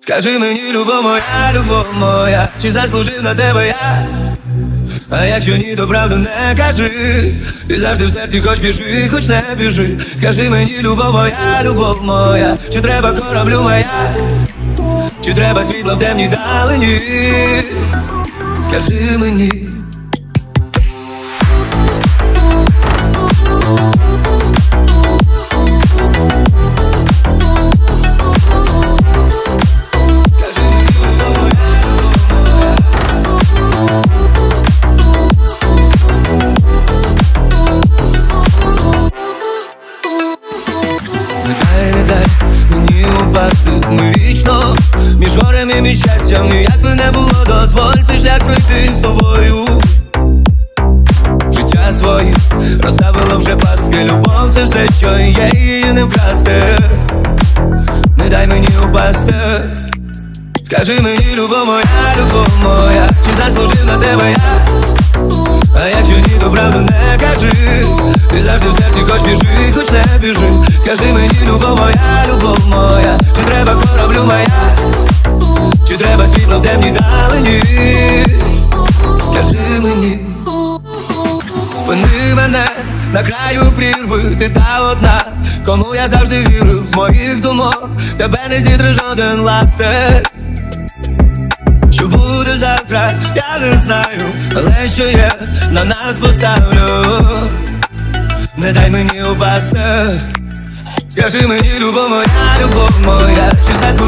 Скажи мені, любов моя, чи заслужив на тебе я? А якщо ні, то правду не кажи. Ти завжди в серці хоч біжи, хоч не біжи. Скажи мені, любов моя, чи треба кораблю моя, чи треба світло в темній далині? Скажи мені. Не дай мені упасти, ми вічно між горем і між щастям. І як би не було, дозволь цей шлях пройти з тобою. Життя своє розставило вже пастки. Любов це все, що є, її не вкрасти. Не дай мені упасти. Скажи мені, любов моя, чи заслужив на тебе я? А якщо ні, то правду не кажи. Ти завжди в серці хоч біжи, хоч не біжи. Скажи мені, любов моя, чи треба кораблю моя, чи треба світло в темній далині? Скажи мені. Спини мене на краю прірви, ти та одна, кому я завжди вірив. З моїх думок тебе не зітре жоден ластик. Що буде завтра, я не знаю, але що є, на нас поставлю. Не дай мені упасти. Скажи мені, любов моя, чи заслужив